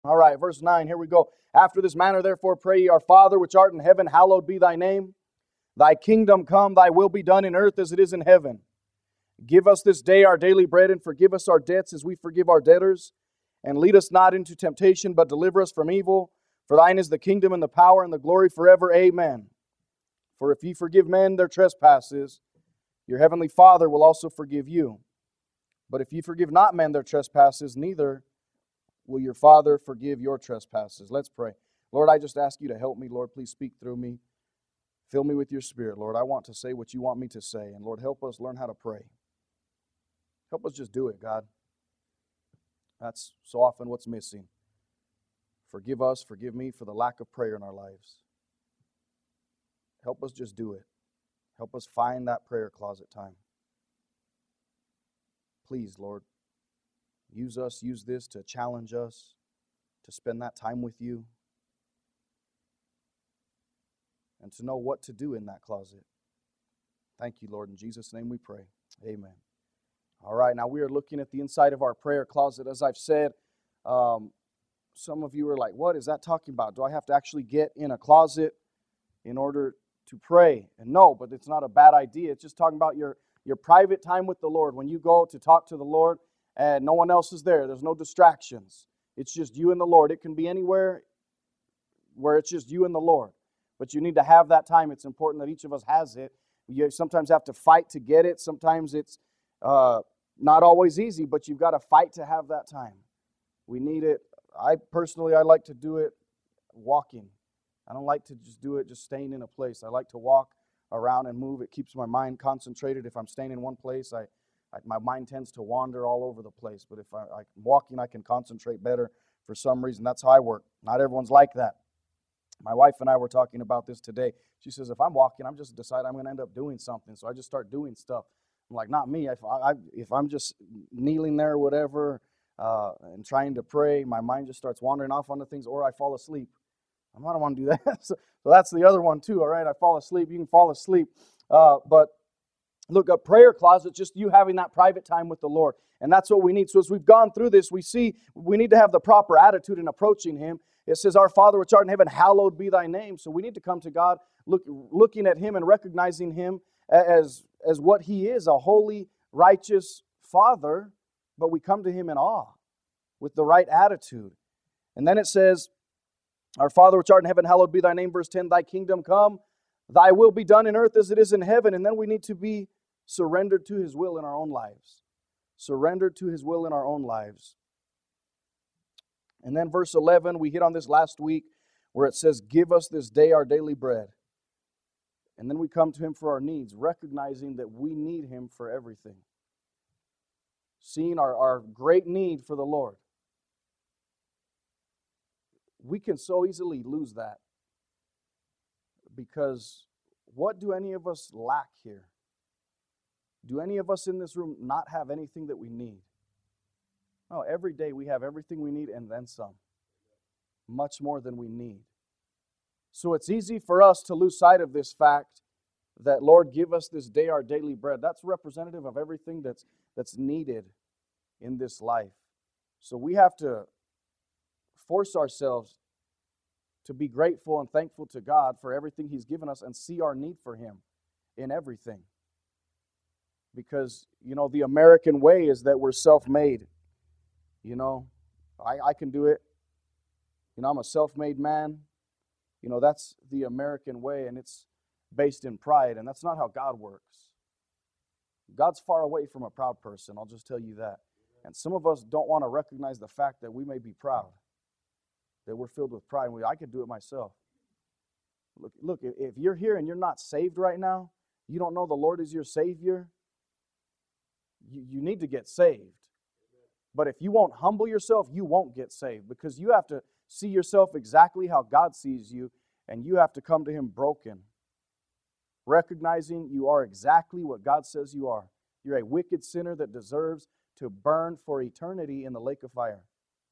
All right, verse 9, here we go. After this manner, therefore, pray ye, Our Father, which art in heaven, hallowed be thy name. Thy kingdom come, thy will be done in earth as it is in heaven. Give us this day our daily bread, and forgive us our debts as we forgive our debtors. And lead us not into temptation, but deliver us from evil. For thine is the kingdom and the power and the glory forever. Amen. For if ye forgive men their trespasses, your heavenly Father will also forgive you. But if ye forgive not men their trespasses, neither will your Father forgive your trespasses. Let's pray. Lord, I just ask you to help me. Lord, please speak through me. Fill me with your Spirit, Lord. I want to say what you want me to say. And Lord, help us learn how to pray. Help us just do it, God. That's so often what's missing. Forgive us, forgive me for the lack of prayer in our lives. Help us just do it. Help us find that prayer closet time. Please, Lord, use this to challenge us, to spend that time with you, and to know what to do in that closet. Thank you, Lord. In Jesus' name we pray. Amen. All right, now we are looking at the inside of our prayer closet. As I've said, some of you are like, what is that talking about? Do I have to actually get in a closet in order to pray? And no, but it's not a bad idea. It's just talking about your private time with the Lord. When you go to talk to the Lord and no one else is there, there's no distractions. It's just you and the Lord. It can be anywhere where it's just you and the Lord. But you need to have that time. It's important that each of us has it. You sometimes have to fight to get it. Sometimes it's not always easy, but you've got to fight to have that time. We need it. I like to do it walking. I don't like to just do it just staying in a place. I like to walk around and move. It keeps my mind concentrated. If I'm staying in one place, my mind tends to wander all over the place. But if I'm walking, I can concentrate better for some reason. That's how I work. Not everyone's like that. My wife and I were talking about this today. She says, if I'm walking, I'm just deciding I'm going to end up doing something. So I just start doing stuff. I'm like, not me. If I'm just kneeling there or whatever and trying to pray, my mind just starts wandering off onto things, or I fall asleep. I don't want to do that. So that's the other one too, all right? I fall asleep. You can fall asleep. But look, a prayer closet, just you having that private time with the Lord. And that's what we need. So as we've gone through this, we see we need to have the proper attitude in approaching Him. It says, Our Father which art in heaven, hallowed be thy name. So we need to come to God looking at Him and recognizing Him as what He is, a holy, righteous Father. But we come to Him in awe with the right attitude. And then it says, Our Father which art in heaven, hallowed be thy name. Verse 10, Thy kingdom come, thy will be done in earth as it is in heaven. And then we need to be surrendered to His will in our own lives. Surrendered to His will in our own lives. And then verse 11, we hit on this last week, where it says, Give us this day our daily bread. And then we come to Him for our needs, recognizing that we need Him for everything. Seeing our great need for the Lord. We can so easily lose that, because what do any of us lack here? Do any of us in this room not have anything that we need? No, every day we have everything we need and then some. Much more than we need. So it's easy for us to lose sight of this fact that, Lord, give us this day our daily bread. That's representative of everything that's needed in this life. So we have to force ourselves to be grateful and thankful to God for everything He's given us and see our need for Him in everything. Because, the American way is that we're self-made. I can do it. I'm a self-made man. That's the American way, and it's based in pride, and that's not how God works. God's far away from a proud person, I'll just tell you that. And some of us don't want to recognize the fact that we may be proud, that we're filled with pride. I could do it myself. Look, if you're here and you're not saved right now, you don't know the Lord is your Savior, you need to get saved. But if you won't humble yourself, you won't get saved, because you have to see yourself exactly how God sees you, and you have to come to Him broken, recognizing you are exactly what God says you are. You're a wicked sinner that deserves to burn for eternity in the lake of fire.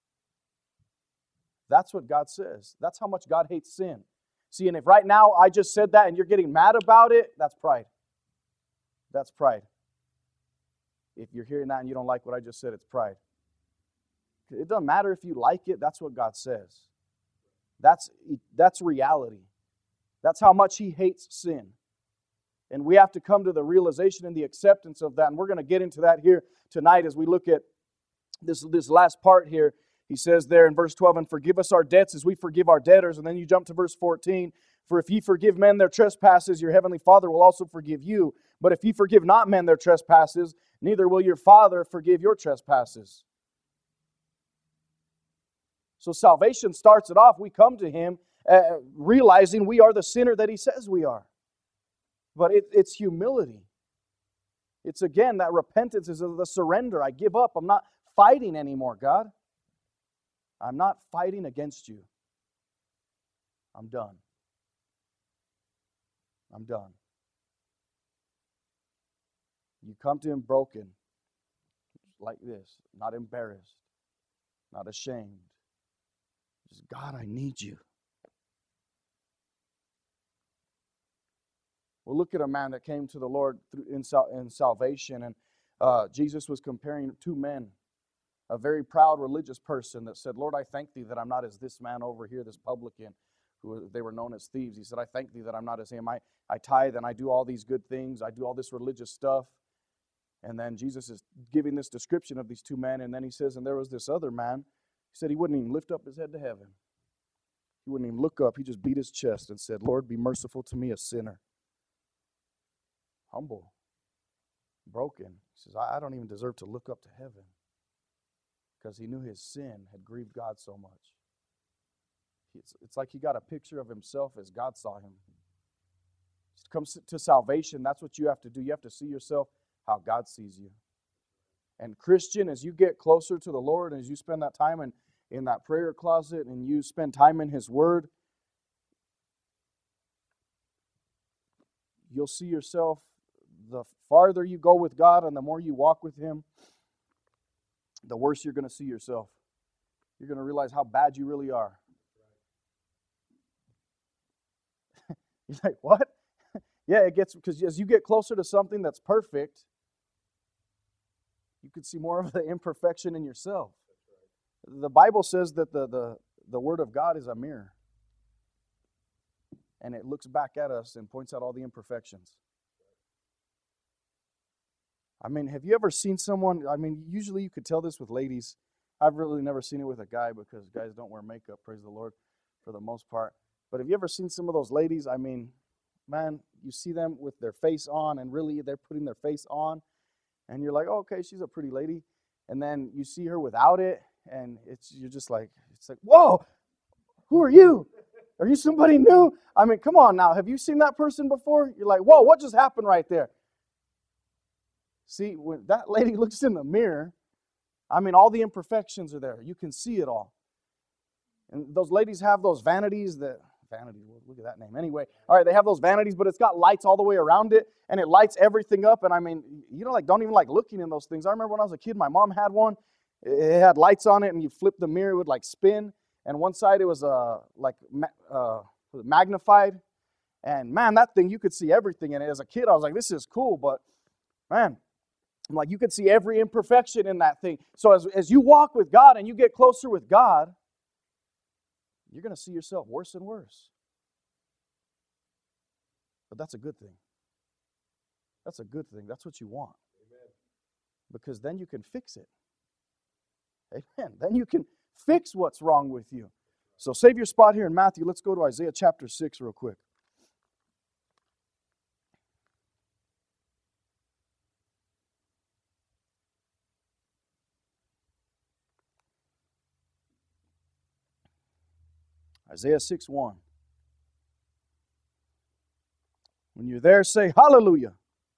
That's what God says. That's how much God hates sin. See, and if right now I just said that and you're getting mad about it, that's pride. That's pride. If you're hearing that and you don't like what I just said, it's pride. It doesn't matter if you like it. That's what God says. That's reality. That's how much He hates sin. And we have to come to the realization and the acceptance of that. And we're going to get into that here tonight as we look at this last part here. He says there in verse 12, and forgive us our debts as we forgive our debtors. And then you jump to verse 14. For if ye forgive men their trespasses, your heavenly Father will also forgive you. But if ye forgive not men their trespasses, neither will your Father forgive your trespasses. So salvation starts it off. We come to Him realizing we are the sinner that He says we are. But it's humility. It's again, that repentance is the surrender. I give up. I'm not fighting anymore, God. I'm not fighting against you. I'm done. I'm done. You come to Him broken, like this, not embarrassed, not ashamed. Just, God, I need you. We'll look at a man that came to the Lord in salvation, and Jesus was comparing two men. A very proud religious person that said, Lord, I thank Thee that I'm not as this man over here, this publican, who they were known as thieves. He said, I thank Thee that I'm not as him. I tithe and I do all these good things. I do all this religious stuff. And then Jesus is giving this description of these two men, and then He says, and there was this other man. He said he wouldn't even lift up his head to heaven. He wouldn't even look up. He just beat his chest and said, Lord, be merciful to me, a sinner. Humble, broken. He says, I don't even deserve to look up to heaven, because he knew his sin had grieved God so much. It's like he got a picture of himself as God saw him. It comes to salvation, that's what you have to do. You have to see yourself how God sees you. And Christian, as you get closer to the Lord, as you spend that time in that prayer closet and you spend time in His Word, you'll see yourself, the farther you go with God and the more you walk with Him, the worse you're going to see yourself. You're going to realize how bad you really are. You're like, what? Yeah, it gets, because as you get closer to something that's perfect, you can see more of the imperfection in yourself. The Bible says that the Word of God is a mirror. And it looks back at us and points out all the imperfections. I mean, have you ever seen someone, usually you could tell this with ladies. I've really never seen it with a guy because guys don't wear makeup, praise the Lord, for the most part. But have you ever seen some of those ladies? Man, you see them with their face on, and really they're putting their face on. And you're like, oh, okay, she's a pretty lady. And then you see her without it, and you're just like, whoa, who are you? Are you somebody new? Come on now. Have you seen that person before? You're like, whoa, what just happened right there? See, when that lady looks in the mirror, all the imperfections are there. You can see it all. And those ladies have those vanities look at that name. Anyway, all right, they have those vanities, but it's got lights all the way around it, and it lights everything up. And don't even like looking in those things. I remember when I was a kid, my mom had one. It had lights on it, and you flip the mirror, it would like spin. And one side it was magnified. And man, that thing, you could see everything in it. As a kid, I was like, this is cool, but man, you could see every imperfection in that thing. So as you walk with God and you get closer with God, you're going to see yourself worse and worse. But that's a good thing. That's a good thing. That's what you want. Amen. Because then you can fix it. Amen. Then you can fix what's wrong with you. So save your spot here in Matthew. Let's go to Isaiah chapter 6 real quick. Isaiah 6:1. When you're there, say hallelujah.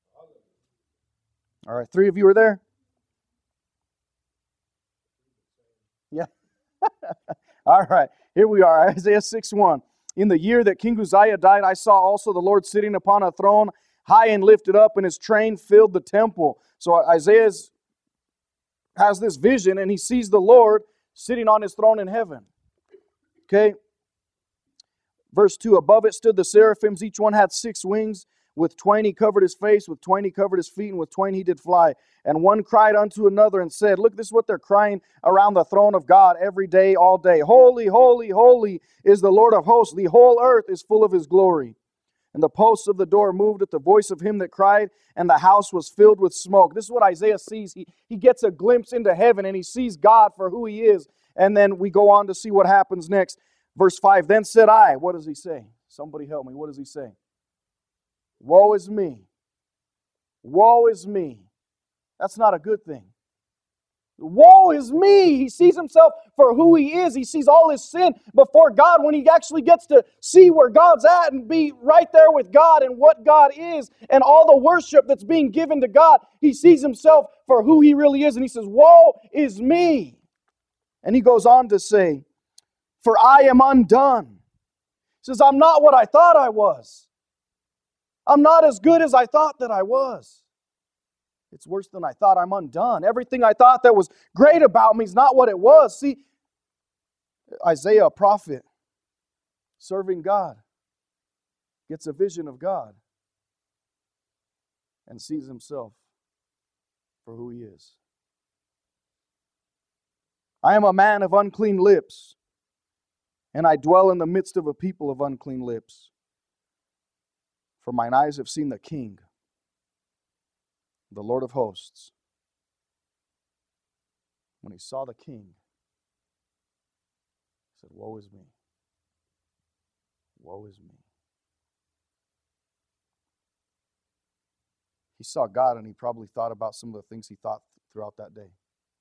All right, 3 of you are there? Yeah. All right, here we are, Isaiah 6:1. In the year that King Uzziah died, I saw also the Lord sitting upon a throne, high and lifted up, and His train filled the temple. So Isaiah has this vision, and he sees the Lord sitting on His throne in heaven. Okay? Verse 2, above it stood the seraphims. Each one had 6 wings. With twain he covered his face, with twain he covered his feet, and with twain he did fly. And one cried unto another and said, look, this is what they're crying around the throne of God every day, all day. Holy, holy, holy is the Lord of hosts. The whole earth is full of his glory. And the posts of the door moved at the voice of him that cried, and the house was filled with smoke. This is what Isaiah sees. He gets a glimpse into heaven, and he sees God for who he is. And then we go on to see what happens next. Verse 5, then said I, what does he say? Somebody help me. What does he say? Woe is me. Woe is me. That's not a good thing. Woe is me. He sees himself for who he is. He sees all his sin before God. When he actually gets to see where God's at and be right there with God and what God is and all the worship that's being given to God, he sees himself for who he really is. And he says, woe is me. And he goes on to say, for I am undone. He says, I'm not what I thought I was. I'm not as good as I thought that I was. It's worse than I thought. I'm undone. Everything I thought that was great about me is not what it was. See, Isaiah, a prophet, serving God, gets a vision of God and sees himself for who he is. I am a man of unclean lips, and I dwell in the midst of a people of unclean lips. For mine eyes have seen the King, the Lord of hosts. When he saw the King, he said, woe is me. Woe is me. He saw God, and he probably thought about some of the things he thought throughout that day.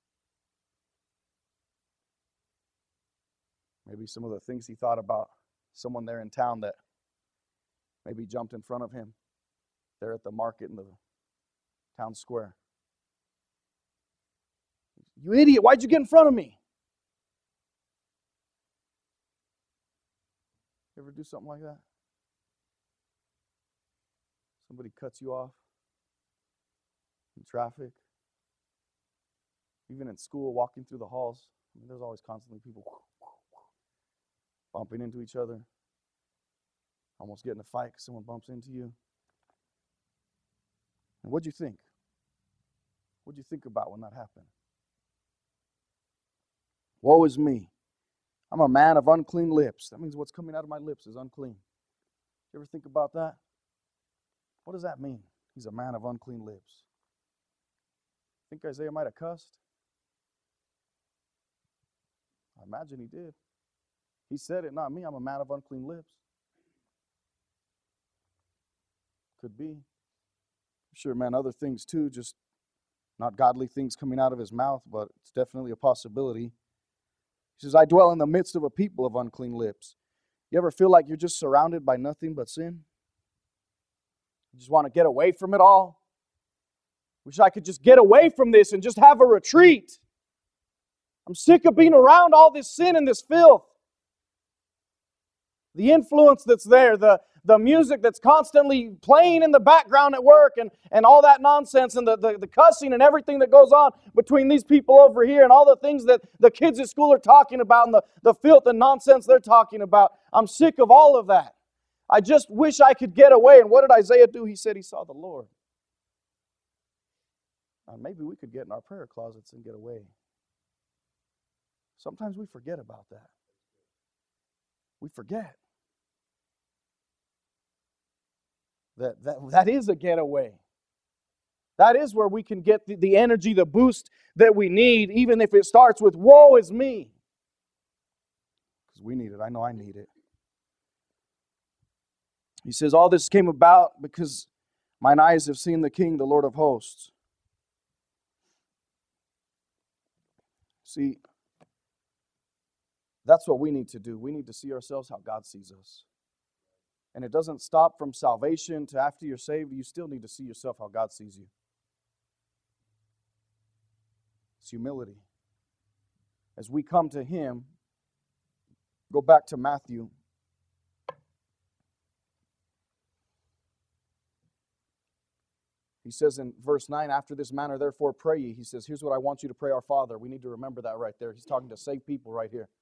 Maybe some of the things he thought about someone there in town that maybe jumped in front of him there at the market in the town square. You idiot, why'd you get in front of me? You ever do something like that? Somebody cuts you off in traffic. Even in school, walking through the halls. I mean, there's always constantly people bumping into each other. Almost getting a fight because someone bumps into you. And what'd you think? What'd you think about when that happened? Woe is me. I'm a man of unclean lips. That means what's coming out of my lips is unclean. You ever think about that? What does that mean? He's a man of unclean lips. Think Isaiah might have cussed? I imagine he did. He said it, not me. I'm a man of unclean lips. Could be. I'm sure, man, other things too, just not godly things coming out of his mouth, but it's definitely a possibility. He says, I dwell in the midst of a people of unclean lips. You ever feel like you're just surrounded by nothing but sin? You just want to get away from it all? Wish I could just get away from this and just have a retreat. I'm sick of being around all this sin and this filth. The influence that's there, the music that's constantly playing in the background at work and all that nonsense and the cussing and everything that goes on between these people over here and all the things that the kids at school are talking about and the filth and nonsense they're talking about. I'm sick of all of that. I just wish I could get away. And what did Isaiah do? He said he saw the Lord. Maybe we could get in our prayer closets and get away. Sometimes we forget about that. We forget. That is a getaway. That is where we can get the energy, the boost that we need, even if it starts with, woe is me. Because we need it. I know I need it. He says, all this came about because mine eyes have seen the King, the Lord of hosts. See, that's what we need to do. We need to see ourselves how God sees us. And it doesn't stop from salvation to after you're saved. You still need to see yourself how God sees you. It's humility. As we come to Him, go back to Matthew. He says in verse 9, after this manner, therefore pray ye. He says, here's what I want you to pray, our Father. We need to remember that right there. He's talking to saved people right here.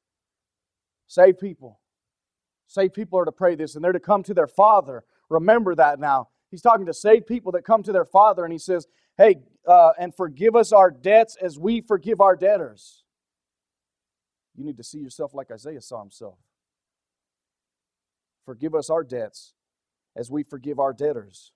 Saved people. Saved people are to pray this, and they're to come to their Father. Remember that now. He's talking to saved people that come to their Father, and he says, hey, and forgive us our debts as we forgive our debtors. You need to see yourself like Isaiah saw himself. Forgive us our debts as we forgive our debtors.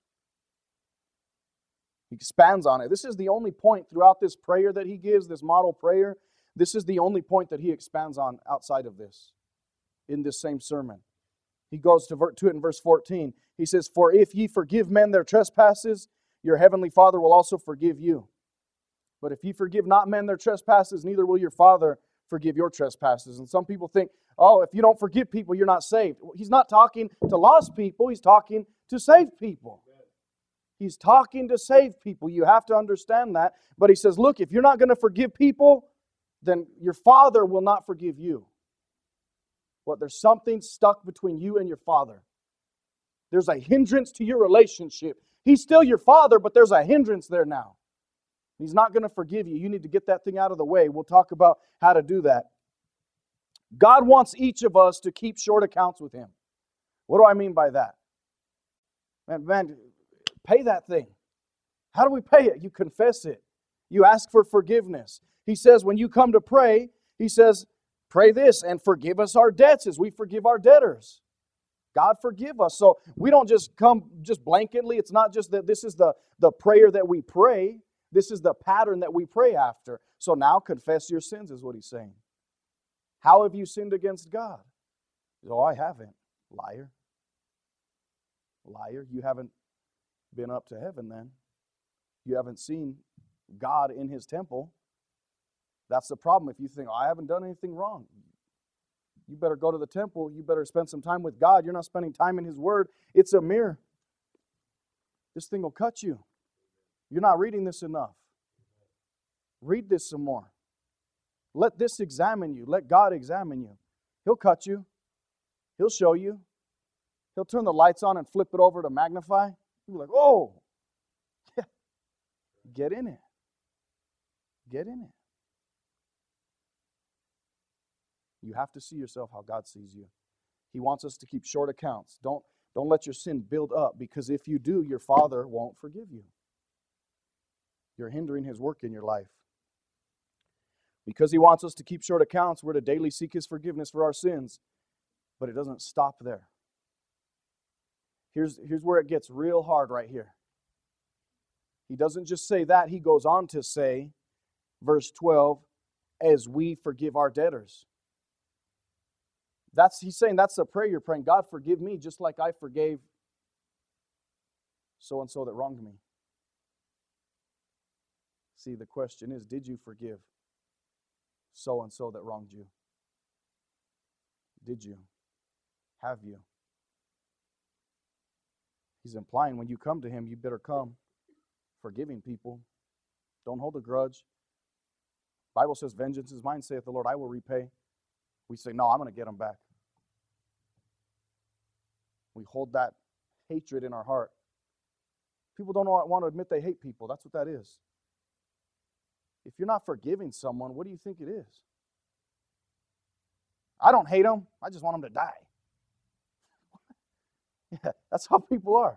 He expands on it. This is the only point throughout this prayer that he gives, this model prayer. This is the only point that he expands on outside of this, in this same sermon. He goes to it in verse 14. He says, for if ye forgive men their trespasses, your heavenly Father will also forgive you. But if ye forgive not men their trespasses, neither will your Father forgive your trespasses. And some people think, oh, if you don't forgive people, you're not saved. He's not talking to lost people. He's talking to saved people. He's talking to saved people. You have to understand that. But he says, look, if you're not going to forgive people, then your Father will not forgive you. What? There's something stuck between you and your Father. There's a hindrance to your relationship. He's still your Father, but there's a hindrance there now. He's not going to forgive you. You need to get that thing out of the way. We'll talk about how to do that. God wants each of us to keep short accounts with Him. What do I mean by that? Man, pay that thing. How do we pay it? You confess it. You ask for forgiveness. He says when you come to pray, He says, pray this and forgive us our debts as we forgive our debtors. God forgive us. So we don't just come just blanketly. It's not just that this is the prayer that we pray. This is the pattern that we pray after. So now confess your sins is what He's saying. How have you sinned against God? Oh, I haven't. Liar. Liar. You haven't been up to heaven then. You haven't seen God in His temple. That's the problem. If you think, oh, I haven't done anything wrong. You better go to the temple. You better spend some time with God. You're not spending time in His Word. It's a mirror. This thing will cut you. You're not reading this enough. Read this some more. Let this examine you. Let God examine you. He'll cut you. He'll show you. He'll turn the lights on and flip it over to magnify. You'll be like, oh, yeah. Get in it. Get in it. You have to see yourself how God sees you. He wants us to keep short accounts. Don't let your sin build up, because if you do, your Father won't forgive you. You're hindering His work in your life. Because He wants us to keep short accounts, we're to daily seek His forgiveness for our sins. But it doesn't stop there. Here's where it gets real hard right here. He doesn't just say that. He goes on to say, verse 12, as we forgive our debtors. He's saying that's the prayer you're praying. God, forgive me just like I forgave so-and-so that wronged me. See, the question is, did you forgive so-and-so that wronged you? Did you? Have you? He's implying when you come to Him, you better come forgiving people. Don't hold a grudge. The Bible says, vengeance is mine, saith the Lord, I will repay. We say, no, I'm going to get them back. We hold that hatred in our heart. People don't want to admit they hate people. That's what that is. If you're not forgiving someone, what do you think it is? I don't hate them. I just want them to die. Yeah, that's how people are.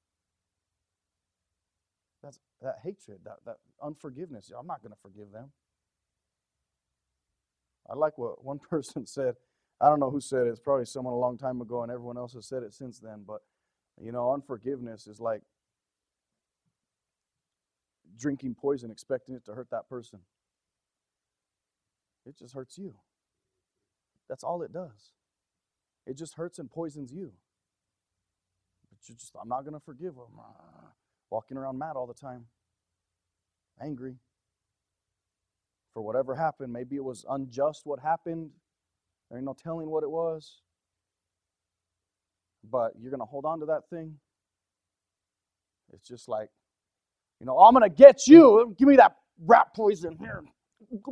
That's that hatred, that unforgiveness. I'm not going to forgive them. I like what one person said. I don't know who said it. It's probably someone a long time ago, and everyone else has said it since then. But, unforgiveness is like drinking poison, expecting it to hurt that person. It just hurts you. That's all it does. It just hurts and poisons you. But I'm not going to forgive them. Walking around mad all the time. Angry. For whatever happened. Maybe it was unjust what happened. There ain't no telling what it was. But you're going to hold on to that thing. It's just like, I'm going to get you. Give me that rat poison here. It's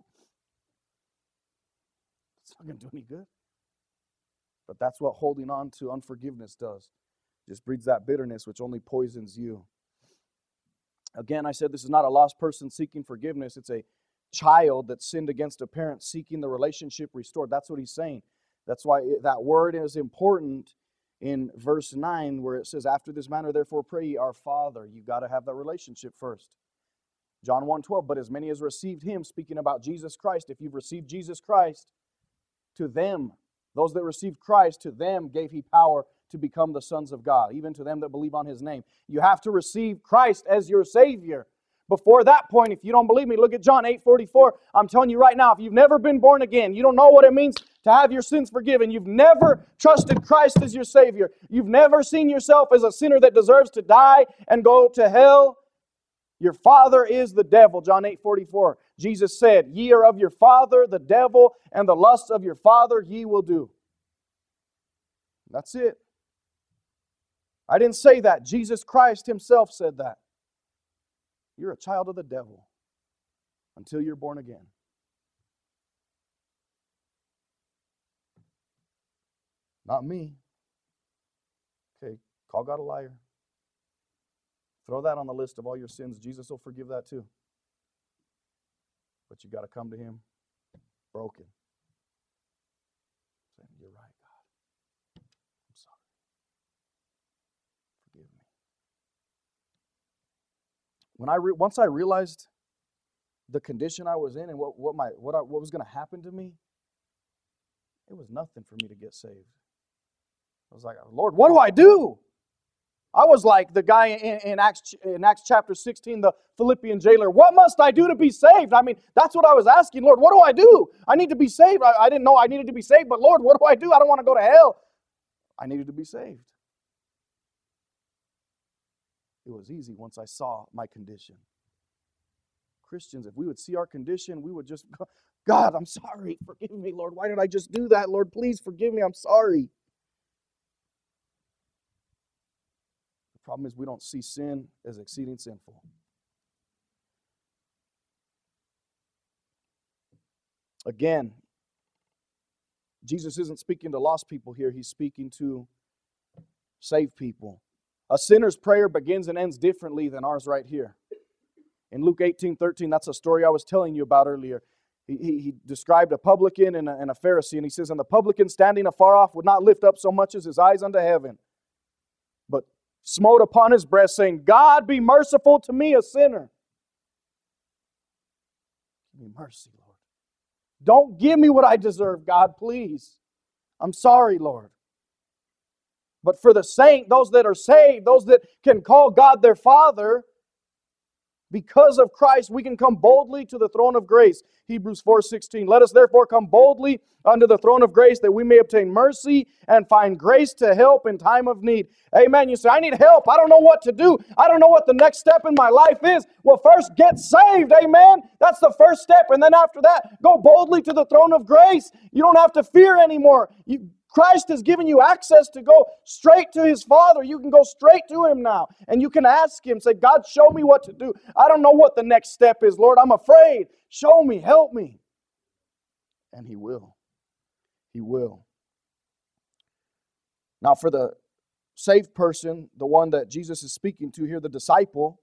not going to do any good. But that's what holding on to unforgiveness does. It just breeds that bitterness, which only poisons you. Again, I said this is not a lost person seeking forgiveness. It's a child that sinned against a parent seeking the relationship restored. That's what he's saying. That's why that word is important in verse 9 where it says, after this manner, therefore pray ye, our Father. You've got to have that relationship first. John 1:12, but as many as received him, speaking about Jesus Christ, if you've received Jesus Christ, to them, those that received Christ, to them gave he power to become the sons of God, even to them that believe on his name. You have to receive Christ as your Savior. Before that point, if you don't believe me, look at John 8:44. I'm telling you right now, if you've never been born again, you don't know what it means to have your sins forgiven, you've never trusted Christ as your Savior, you've never seen yourself as a sinner that deserves to die and go to hell, your father is the devil. John 8:44. Jesus said, ye are of your father, the devil, and the lusts of your father ye will do. That's it. I didn't say that. Jesus Christ himself said that. You're a child of the devil until you're born again. Not me. Okay, call God a liar. Throw that on the list of all your sins. Jesus will forgive that too. But you got to come to him broken. Saying, you're right, God. I'm sorry. Forgive me. Once I realized the condition I was in and what was going to happen to me, it was nothing for me to get saved. I was like, Lord, what do I do? I was like the guy in Acts chapter 16, the Philippian jailer. What must I do to be saved? I mean, that's what I was asking. Lord, what do I do? I need to be saved. I didn't know I needed to be saved, but Lord, what do I do? I don't want to go to hell. I needed to be saved. It was easy once I saw my condition. Christians, if we would see our condition, we would just go, God, I'm sorry. Forgive me, Lord. Why did I just do that? Lord, please forgive me. I'm sorry. The problem is we don't see sin as exceeding sinful. Again, Jesus isn't speaking to lost people here. He's speaking to saved people. A sinner's prayer begins and ends differently than ours right here. In Luke 18:13, that's a story I was telling you about earlier. He described a publican and a Pharisee, and he says, and the publican standing afar off would not lift up so much as his eyes unto heaven, but smote upon his breast, saying, God, be merciful to me, a sinner. Give me mercy, Lord. Don't give me what I deserve, God, please. I'm sorry, Lord. But for the saint, those that are saved, those that can call God their Father, because of Christ, we can come boldly to the throne of grace. Hebrews 4:16. Let us therefore come boldly unto the throne of grace, that we may obtain mercy and find grace to help in time of need. Amen. You say, I need help. I don't know what to do. I don't know what the next step in my life is. Well, first get saved. Amen. That's the first step. And then after that, go boldly to the throne of grace. You don't have to fear anymore. Christ has given you access to go straight to His Father. You can go straight to Him now. And you can ask Him, say, God, show me what to do. I don't know what the next step is, Lord. I'm afraid. Show me. Help me. And He will. He will. Now, for the saved person, the one that Jesus is speaking to here, the disciple,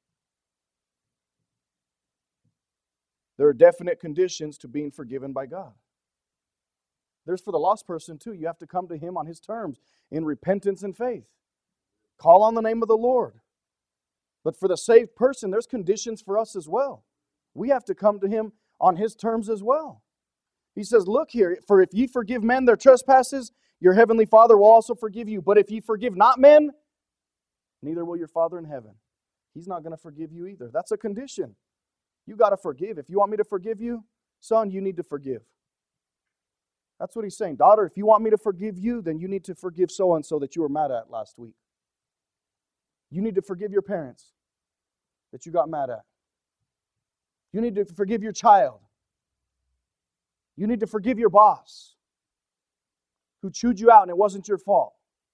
there are definite conditions to being forgiven by God. There's for the lost person too. You have to come to Him on His terms in repentance and faith. Call on the name of the Lord. But for the saved person, there's conditions for us as well. We have to come to Him on His terms as well. He says, look here, for if ye forgive men their trespasses, your heavenly Father will also forgive you. But if ye forgive not men, neither will your Father in heaven. He's not going to forgive you either. That's a condition. You got to forgive. If you want me to forgive you, son, you need to forgive. That's what He's saying. Daughter, if you want me to forgive you, then you need to forgive so-and-so that you were mad at last week. You need to forgive your parents that you got mad at. You need to forgive your child. You need to forgive your boss who chewed you out and it wasn't your fault.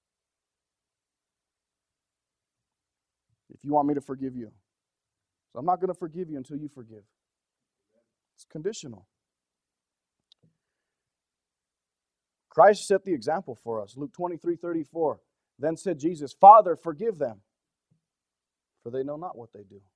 If you want me to forgive you. So I'm not going to forgive you until you forgive. It's conditional. Christ set the example for us. Luke 23:34. Then said Jesus, Father, forgive them, for they know not what they do.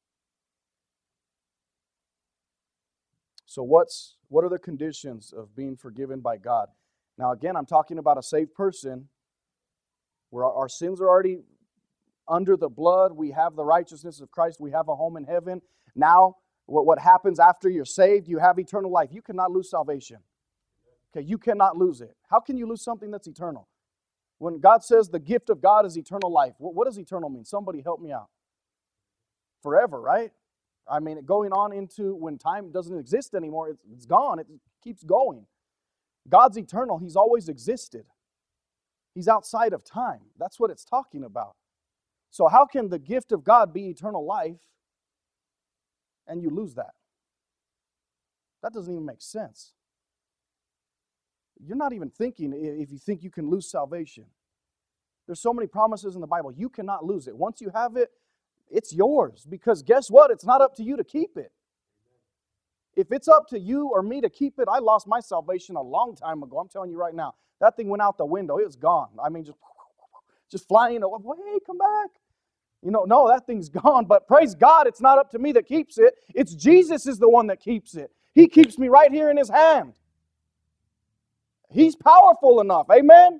So what are the conditions of being forgiven by God? Now again, I'm talking about a saved person. where our sins are already under the blood. We have the righteousness of Christ. We have a home in heaven. Now, what happens after you're saved? You have eternal life. You cannot lose salvation. Okay, you cannot lose it. How can you lose something that's eternal? When God says the gift of God is eternal life, what does eternal mean? Somebody help me out. Forever, right? I mean, going on into when time doesn't exist anymore, it's gone. It keeps going. God's eternal. He's always existed. He's outside of time. That's what it's talking about. So how can the gift of God be eternal life and you lose that? That doesn't even make sense. You're not even thinking if you think you can lose salvation. There's so many promises in the Bible. You cannot lose it. Once you have it, it's yours. Because guess what? It's not up to you to keep it. If it's up to you or me to keep it, I lost my salvation a long time ago. I'm telling you right now. That thing went out the window. It was gone. I mean, just flying away. Hey, come back. No, that thing's gone. But praise God, it's not up to me that keeps it. It's Jesus is the one that keeps it. He keeps me right here in His hand. He's powerful enough. Amen?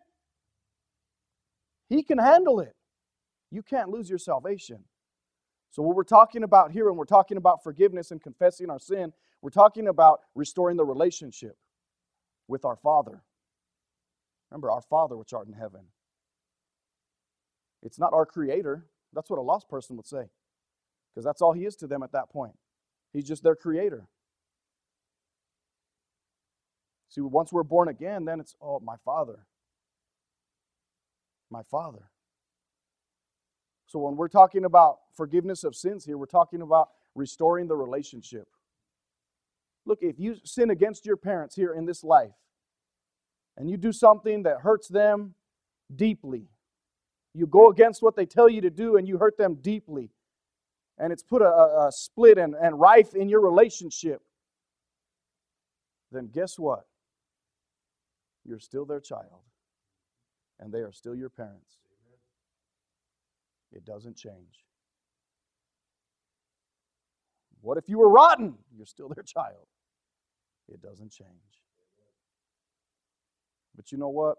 He can handle it. You can't lose your salvation. So what we're talking about here, when we're talking about forgiveness and confessing our sin, we're talking about restoring the relationship with our Father. Remember, our Father which art in heaven. It's not our Creator. That's what a lost person would say. Because that's all He is to them at that point. He's just their Creator. See, once we're born again, then it's, oh, my Father. My Father. So when we're talking about forgiveness of sins here, we're talking about restoring the relationship. Look, if you sin against your parents here in this life, and you do something that hurts them deeply, you go against what they tell you to do and you hurt them deeply, and it's put a split and rife in your relationship, then guess what? You're still their child, and they are still your parents. It doesn't change. What if you were rotten? You're still their child. It doesn't change. But you know what?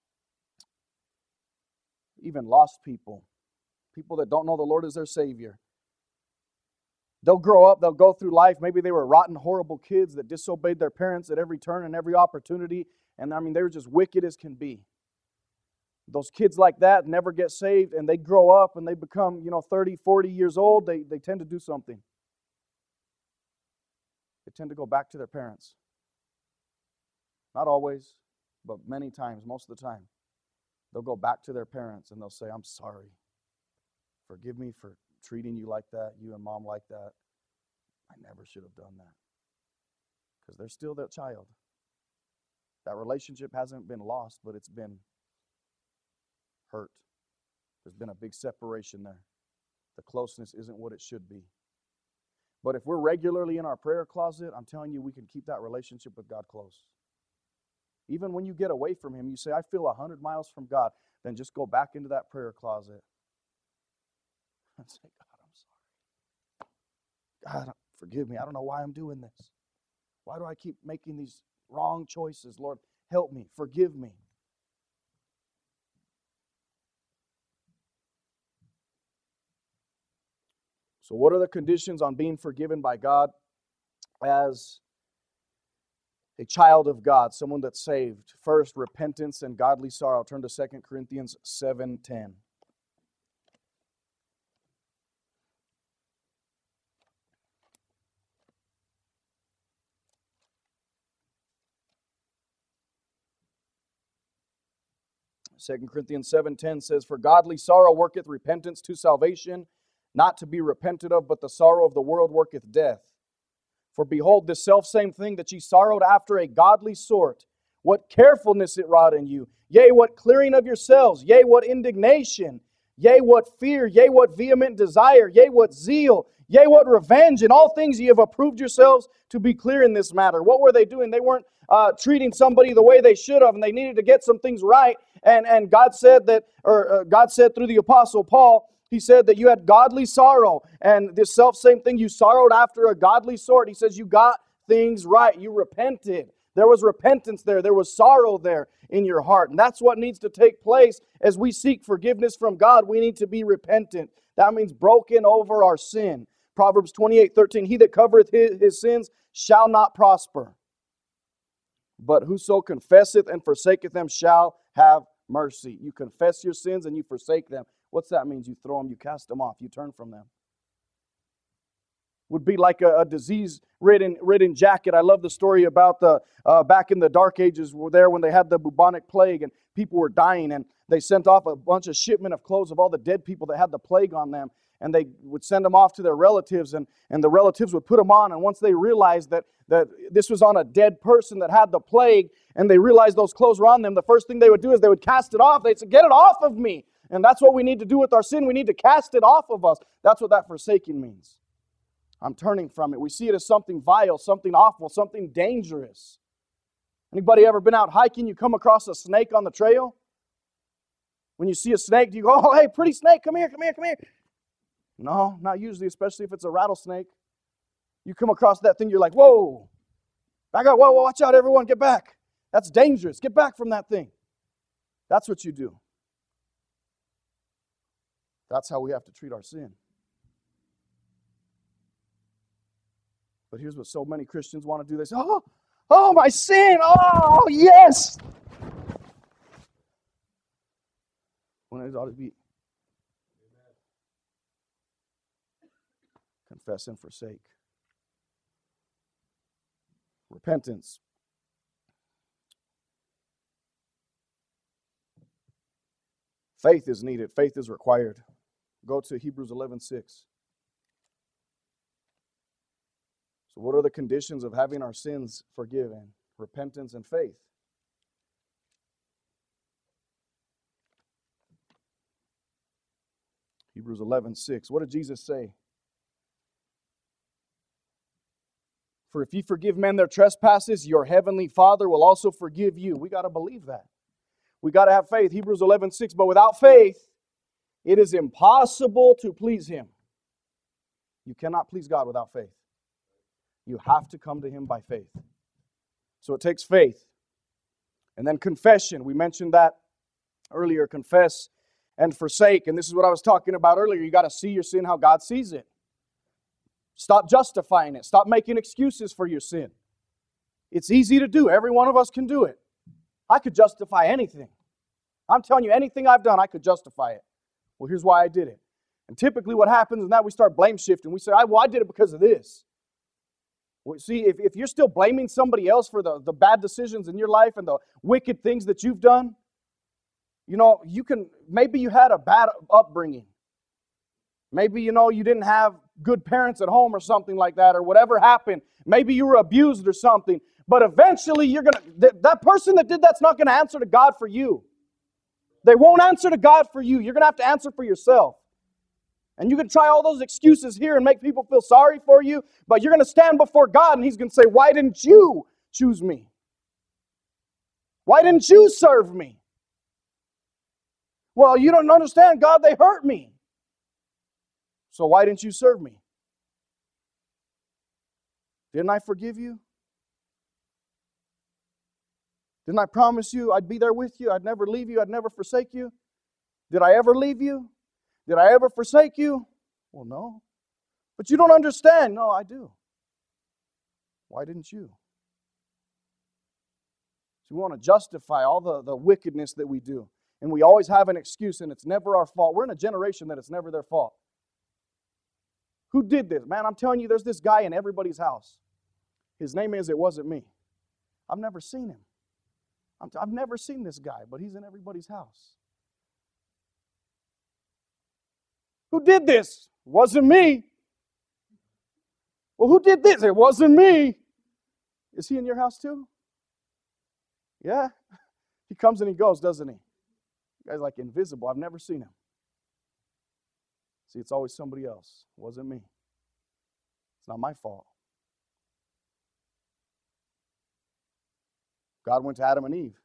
Even lost people, people that don't know the Lord as their Savior, they'll grow up, they'll go through life. Maybe they were rotten, horrible kids that disobeyed their parents at every turn and every opportunity. And I mean, they were just wicked as can be. Those kids like that never get saved, and they grow up and they become, 30, 40 years old. They tend to do something. They tend to go back to their parents. Not always, but many times, most of the time. They'll go back to their parents and they'll say, I'm sorry. Forgive me for treating you like that, you and mom like that. I never should have done that. Because they're still their child. That relationship hasn't been lost, but it's been hurt. There's been a big separation there. The closeness isn't what it should be. But if we're regularly in our prayer closet, I'm telling you, we can keep that relationship with God close. Even when you get away from Him, you say, I feel 100 miles from God, then just go back into that prayer closet and say, God, I'm sorry. God, forgive me. I don't know why I'm doing this. Why do I keep making these wrong choices? Lord, help me. Forgive me. So what are the conditions on being forgiven by God as a child of God, someone that's saved? First, repentance and godly sorrow. Turn to 2 Corinthians 7:10. Second Corinthians 7:10 says, For godly sorrow worketh repentance to salvation, not to be repented of, but the sorrow of the world worketh death. For behold, this selfsame thing that ye sorrowed after a godly sort, what carefulness it wrought in you, yea, what clearing of yourselves, yea, what indignation, yea, what fear, yea, what vehement desire, yea, what zeal, yea, what revenge, in all things ye have approved yourselves to be clear in this matter. What were they doing? They weren't treating somebody the way they should have, and they needed to get some things right. And God said that, God said through the Apostle Paul, He said that you had godly sorrow, and this self-same thing, you sorrowed after a godly sort. He says you got things right. You repented. There was repentance there. There was sorrow there in your heart. And that's what needs to take place as we seek forgiveness from God. We need to be repentant. That means broken over our sin. Proverbs 28:13, he that covereth his sins shall not prosper. But whoso confesseth and forsaketh them shall have mercy. You confess your sins and you forsake them. What's that mean? You throw them, you cast them off, you turn from them. Would be like a disease-ridden jacket. I love the story about the back in the Dark Ages were there when they had the bubonic plague and people were dying, and they sent off a bunch of shipment of clothes of all the dead people that had the plague on them, and they would send them off to their relatives, and the relatives would put them on, and once they realized that this was on a dead person that had the plague, and they realized those clothes were on them, the first thing they would do is they would cast it off. They'd say, "Get it off of me." And that's what we need to do with our sin. We need to cast it off of us. That's what that forsaking means. I'm turning from it. We see it as something vile, something awful, something dangerous. Anybody ever been out hiking? You come across a snake on the trail? When you see a snake, do you go, "Oh, hey, pretty snake, come here, come here, come here"? No, not usually, especially if it's a rattlesnake. You come across that thing, you're like, "Whoa, back up, whoa, watch out, everyone, get back. That's dangerous. Get back from that thing." That's what you do. That's how we have to treat our sin. But here's what so many Christians want to do. They say, oh, my sin. Oh, yes. When it ought to be confess and forsake. Repentance. Faith is needed. Faith is required. Go to Hebrews 11:6. So what are the conditions of having our sins forgiven? Repentance and faith. Hebrews 11:6. What did Jesus say? For if ye forgive men their trespasses, your heavenly Father will also forgive you. We got to believe that. We got to have faith. Hebrews 11:6. But without faith, it is impossible to please Him. You cannot please God without faith. You have to come to Him by faith. So it takes faith. And then confession. We mentioned that earlier. Confess and forsake. And this is what I was talking about earlier. You got to see your sin how God sees it. Stop justifying it. Stop making excuses for your sin. It's easy to do. Every one of us can do it. I could justify anything. I'm telling you, anything I've done, I could justify it. Well, here's why I did it. And typically what happens is that we start blame shifting. We say, I did it because of this. Well, see, if you're still blaming somebody else for the bad decisions in your life and the wicked things that you've done, maybe you had a bad upbringing. Maybe, you didn't have good parents at home or something like that, or whatever happened. Maybe you were abused or something. But eventually, that person that did that's not going to answer to God for you. They won't answer to God for you. You're going to have to answer for yourself. And you can try all those excuses here and make people feel sorry for you, but you're going to stand before God and He's going to say, "Why didn't you choose me? Why didn't you serve me?" "Well, you don't understand, God, they hurt me. So why didn't you serve me? Didn't I forgive you? Didn't I promise you I'd be there with you? I'd never leave you. I'd never forsake you. Did I ever leave you? Did I ever forsake you?" "Well, no." "But you don't understand." "No, I do." "Why didn't you?" So we want to justify all the wickedness that we do. And we always have an excuse, and it's never our fault. We're in a generation that it's never their fault. Who did this? Man, I'm telling you, there's this guy in everybody's house. His name is It Wasn't Me. I've never seen him. I've never seen this guy, but he's in everybody's house. Who did this? It wasn't me. Well, who did this? It wasn't me. Is he in your house too? Yeah. He comes and he goes, doesn't he? The guy's like invisible. I've never seen him. See, it's always somebody else. It wasn't me. It's not my fault. God went to Adam and Eve.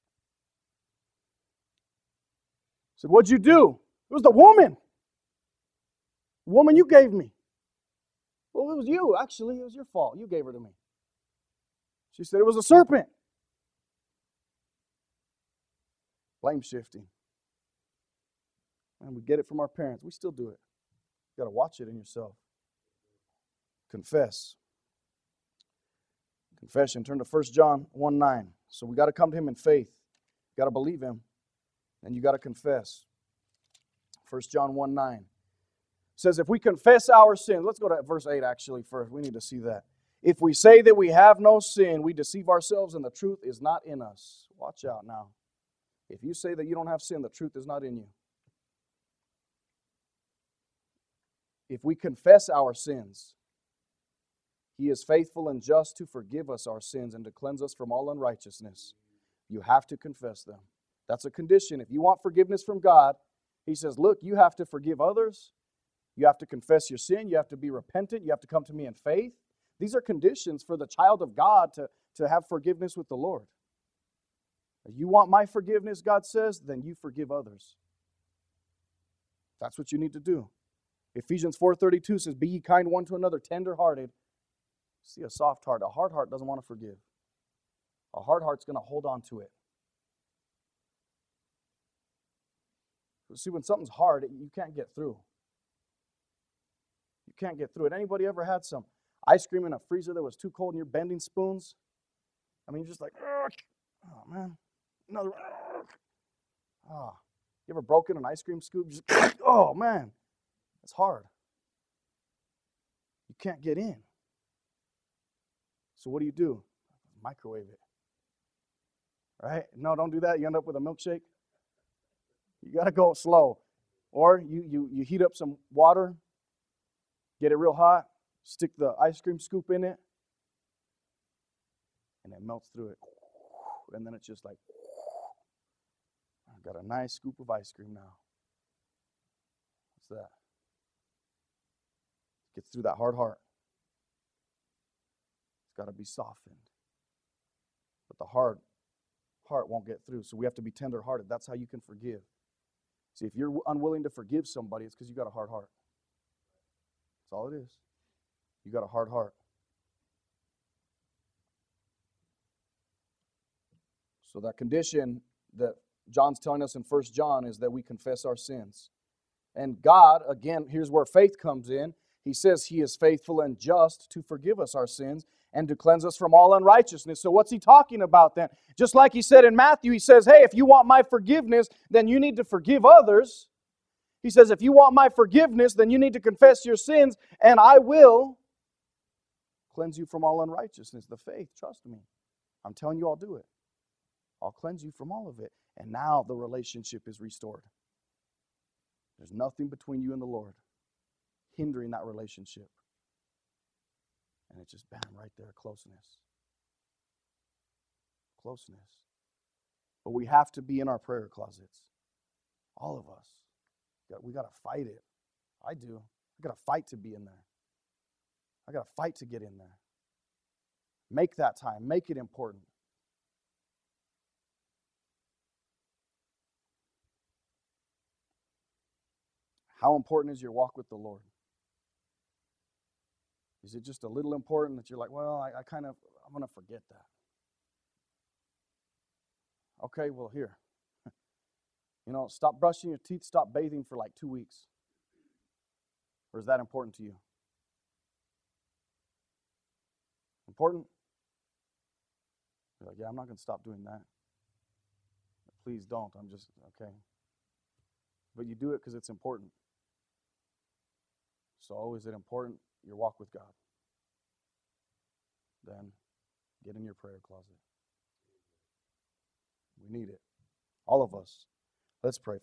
He said, "What'd you do?" "It was the woman. The woman you gave me." "Well, it was you. Actually, it was your fault. You gave her to me." She said, "It was a serpent." Blame shifting. And we get it from our parents. We still do it. You got to watch it in yourself. Confess. Confession. Turn to 1 John 1:9. So we got to come to him in faith. You got to believe him. And you got to confess. 1 John 1:9 says, if we confess our sins, let's go to verse 8 actually first. We need to see that. If we say that we have no sin, we deceive ourselves and the truth is not in us. Watch out now. If you say that you don't have sin, the truth is not in you. If we confess our sins, he is faithful and just to forgive us our sins and to cleanse us from all unrighteousness. You have to confess them. That's a condition. If you want forgiveness from God, he says, look, you have to forgive others. You have to confess your sin. You have to be repentant. You have to come to me in faith. These are conditions for the child of God to have forgiveness with the Lord. If you want my forgiveness, God says, then you forgive others. That's what you need to do. Ephesians 4:32 says, be ye kind one to another, tender-hearted. See, a soft heart. A hard heart doesn't want to forgive. A hard heart's going to hold on to it. See, when something's hard, you can't get through. You can't get through it. Anybody ever had some ice cream in a freezer that was too cold and you're bending spoons? I mean, you're just like, oh, man. Another. Oh. You ever broken an ice cream scoop? Just, oh, man. It's hard. You can't get in. So what do? Microwave it. Right? No, don't do that. You end up with a milkshake. You got to go slow. Or you heat up some water, get it real hot, stick the ice cream scoop in it, and it melts through it. And then it's just like, I've got a nice scoop of ice cream now. What's that? Gets through that hard heart. It's got to be softened. But the hard heart won't get through, so we have to be tender-hearted. That's how you can forgive. See, if you're unwilling to forgive somebody, it's because you got a hard heart. That's all it is. You got a hard heart. So that condition that John's telling us in 1 John is that we confess our sins. And God, again, here's where faith comes in. He says he is faithful and just to forgive us our sins and to cleanse us from all unrighteousness. So what's he talking about then? Just like he said in Matthew, he says, hey, if you want my forgiveness, then you need to forgive others. He says, if you want my forgiveness, then you need to confess your sins, and I will cleanse you from all unrighteousness. The faith, trust me. I'm telling you, I'll do it. I'll cleanse you from all of it. And now the relationship is restored. There's nothing between you and the Lord hindering that relationship. And it's just, bam, right there, closeness. Closeness. But we have to be in our prayer closets. All of us. We got to fight it. I do. I got to fight to be in there. I got to fight to get in there. Make that time. Make it important. How important is your walk with the Lord? Is it just a little important that you're like, well, I'm going to forget that. Okay, well, here. Stop brushing your teeth, stop bathing for like 2 weeks. Or is that important to you? Important? You're like, yeah, I'm not going to stop doing that. Please don't. I'm just, okay. But you do it because it's important. So is it important? Your walk with God. Then get in your prayer closet. We need it. All of us. Let's pray.